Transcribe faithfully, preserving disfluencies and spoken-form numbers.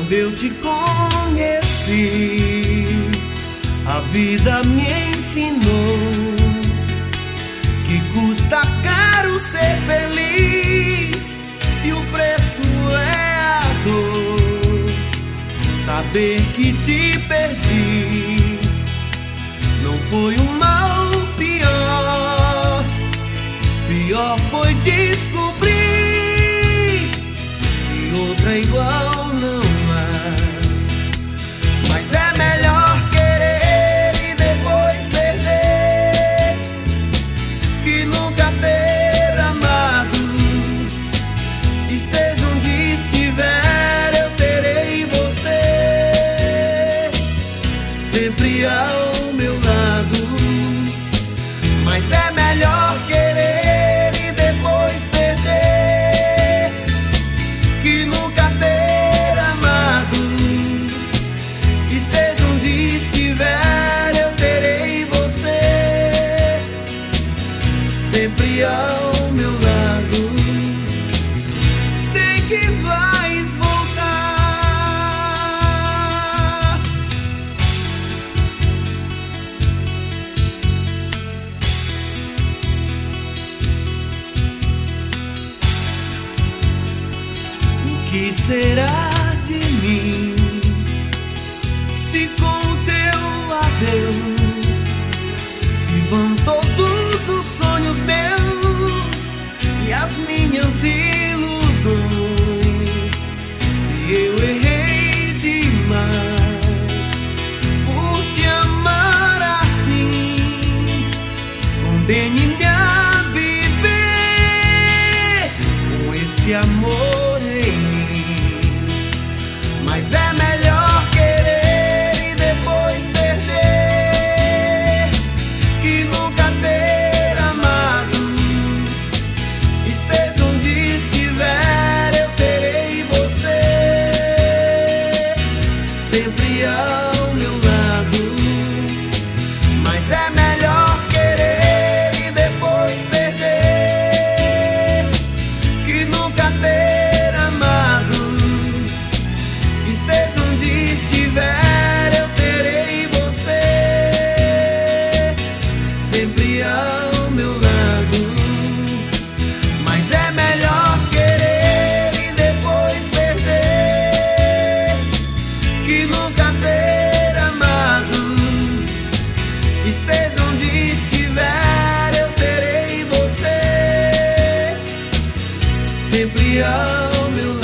Quando eu te conheci, a vida me ensinou que custa caro ser feliz e o preço é a dor. Saber que te perdi não foi um mal pior. Pior foi descobrir que outra igual não há. Mas é melhor querer e depois perder que nunca ter amado. Esteja onde estiver, eu terei você sempre ao meu lado. Mas é melhor querer e depois perder que nunca ter amado. Esteja onde estiver, eu terei você sempre ao meu lado. Sei que vais voltar. O que será de mim se com teu adeus se vão todos os sonhos meus e as minhas ilusões? Se eu errei demais por te amar assim, condene-me a viver com esse amor em mim. Mas é melhor querer e depois perder que nunca ter amado. Esteja onde estiver, eu terei você sempre ao meu lado. Mas é melhor querer e depois perder que nunca ter amado. Esteja onde estiver, eu terei você sempre ao meu lado. Mas é melhor querer e depois perder que nunca ter amado. Esteja onde estiver, eu terei você sempre ao meu lado.